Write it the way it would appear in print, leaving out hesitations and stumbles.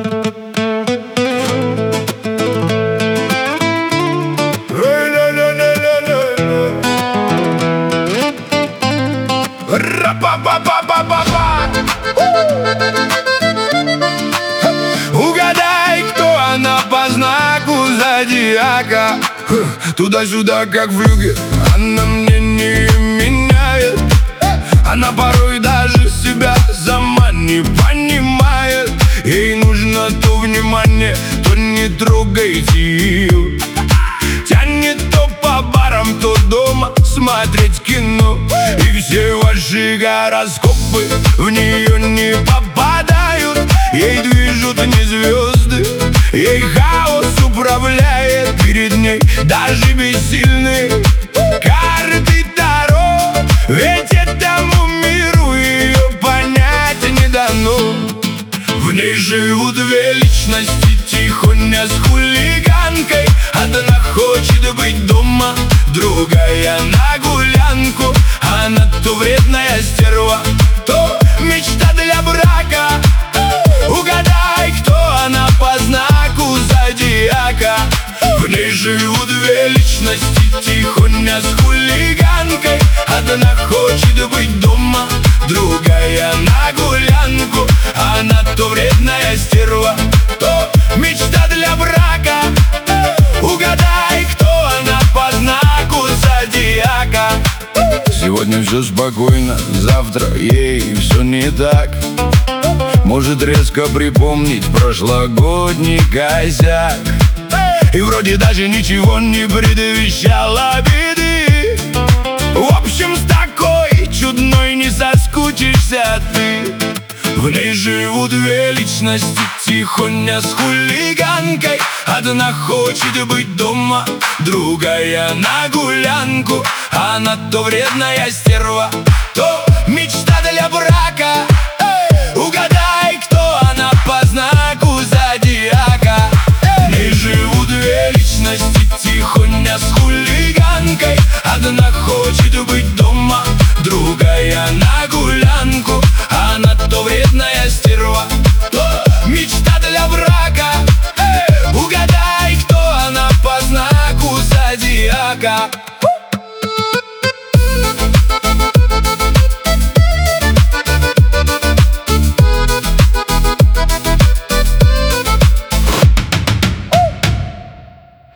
Угадай, кто она по знаку зодиака. Туда-сюда, как вьюге, она мнение меняет. Она порой даже себя сама не понимает. Ей нужно то внимание, то не трогайте ее. Тянет то по барам, то дома смотреть кино. И все ваши гороскопы в нее не попадают. Ей движут не звезды, ей хаос управляет. Перед ней даже бессильные карты Таро. Ведь этому миру ее понять не дано. В ней живут две личности, тихоня с хулиганкой. Одна хочет быть дома, другая на гулянку. Она то вредная стерва, то мечта для брака. Угадай, кто она по знаку зодиака. В ней живут две личности, тихоня с хулиганкой. Одна хочет быть дома, другая на гулянку. Она то вредная стерва, то мечта для брака. Угадай, кто она по знаку зодиака. Сегодня все спокойно, завтра ей все не так. Может резко припомнить прошлогодний косяк. И вроде даже ничего не предвещало беды. В общем, с такой чудной не соскучишься ты. В ней живут две личности, тихоня с хулиганкой. Одна хочет быть дома, другая на гулянку. Она то вредная стерва, то мечта для брака.